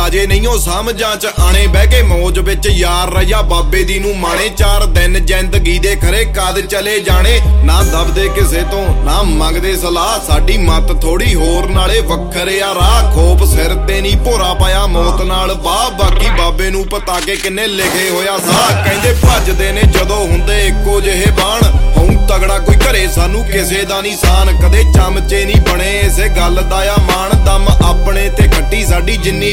ਰਾਜੇ ਨਹੀਂ ਉਹ ਸਮਝਾਂ ਚ ਆਣੇ ਬਹਿ ਕੇ ਮੌਜ ਵਿੱਚ ਯਾਰ ਰਈਆ ਬਾਬੇ ਦੀ ਨੂੰ ਮਾਣੇ 4 ਦਿਨ ਜ਼ਿੰਦਗੀ ਦੇ ਖਰੇ ਕਦ ਚਲੇ ਜਾਣੇ ਨਾ ਦਬਦੇ ਕਿਸੇ ਤੋਂ ਨਾ ਮੰਗਦੇ ਸਲਾਹ ਸਾਡੀ ਮੱਤ ਥੋੜੀ ਹੋਰ ਨਾਲੇ ਵੱਖਰਿਆ ਰਾਹ ਖੋਪ ਸਿਰ ਤੇ ਨਹੀਂ ਭੋਰਾ ਪਾਇਆ ਮੌਤ ਨਾਲ ਬਾਹ ਬਾਕੀ ਬਾਬੇ ਨੂੰ ਪਤਾ ਕਿ ਕਿੰਨੇ ਲਿਖੇ ਹੋਇਆ ਸਾਹ ਕਹਿੰਦੇ ਭੱਜਦੇ ਨੇ ਜਦੋਂ ਹੁੰਦੇ ਇੱਕੋ ਜਿਹੇ ਬਾਣ ਹਉਂ ਤਗੜਾ ਕੋਈ ਘਰੇ ਸਾਨੂੰ ਕਿਸੇ ਦਾ ਨਹੀਂ ਸਾਨ ਕਦੇ ਚਮਚੇ ਨਹੀਂ ਬਣੇ ਇਸੇ ਗੱਲ ਦਾ ਆ ਮਾਣ ਦਮ ਆਪਣੇ ਤੇ ਖੱਟੀ ਸਾਡੀ ਜਿੰਨੀ